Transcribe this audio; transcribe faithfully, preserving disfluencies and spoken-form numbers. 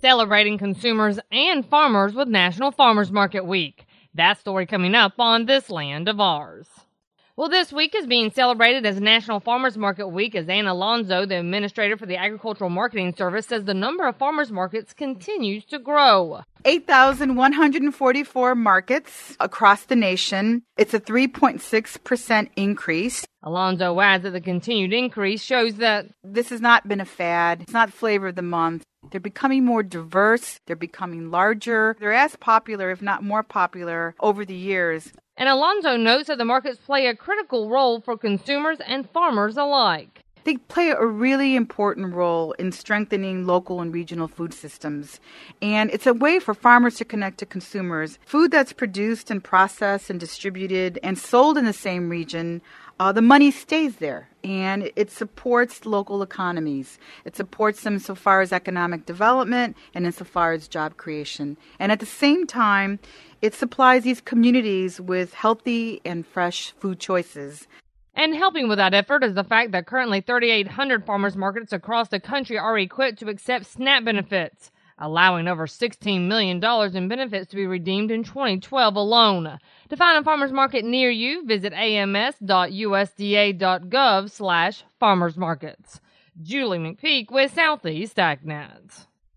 celebrating consumers and farmers with National Farmers Market Week. That story coming up on This Land of Ours. Well, this week is being celebrated as National Farmers Market Week as Ann Alonzo, the administrator for the Agricultural Marketing Service, says the number of farmers markets continues to grow. eight thousand one hundred forty-four markets across the nation. It's a three point six percent increase. Alonzo adds that the continued increase shows that this has not been a fad. It's not flavor of the month. They're becoming more diverse. They're becoming larger. They're as popular, if not more popular, over the years. And Alonzo notes that the markets play a critical role for consumers and farmers alike. They play a really important role in strengthening local and regional food systems. And it's a way for farmers to connect to consumers. Food that's produced and processed and distributed and sold in the same region, uh, the money stays there. And it supports local economies. It supports them insofar as economic development and insofar as job creation. And at the same time, it supplies these communities with healthy and fresh food choices. And helping with that effort is the fact that currently thirty-eight hundred farmers markets across the country are equipped to accept SNAP benefits, allowing over sixteen million dollars in benefits to be redeemed in twenty twelve alone. To find a farmers market near you, visit ams.usda.gov slash farmers markets. Julie McPeak with Southeast AgNet.